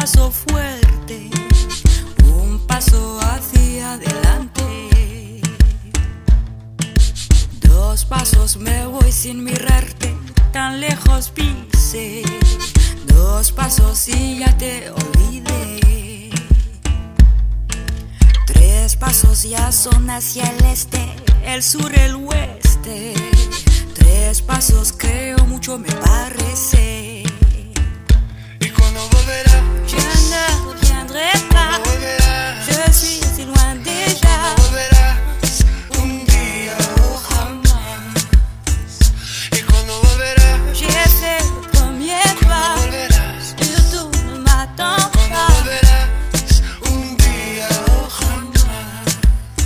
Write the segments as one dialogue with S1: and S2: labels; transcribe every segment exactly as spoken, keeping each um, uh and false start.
S1: paso fuerte, un paso hacia adelante. Dos pasos me voy sin mirarte, tan lejos pisé. Dos pasos y ya te olvidé. Tres pasos ya son hacia el este, el sur, el oeste. Tres pasos creo mucho me parece.
S2: ¿Y cuando volverás?
S1: Je ne reviendrai pas. Je suis si loin déjà.
S2: ¿Cuándo volverás? Un día o jamás. ¿Y cuándo volverás?
S1: J'ai fait le premier pas.
S2: ¿Cuándo volverás?
S1: Surtout ne m'attends
S2: ¿Cuándo
S1: pas.
S2: volverás? Un día o jamás.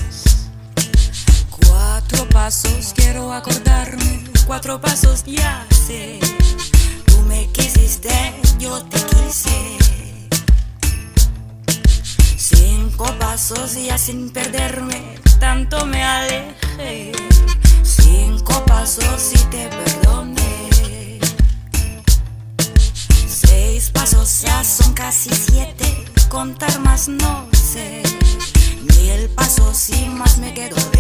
S1: Cuatro pasos quiero acordarme. Cuatro pasos ya sé. Tú me quisiste, yo te quise. Cinco pasos ya sin perderme, tanto me alejé. Cinco pasos y te perdoné. Seis pasos ya son casi siete, contar más no sé. Mil pasos y más me quedo de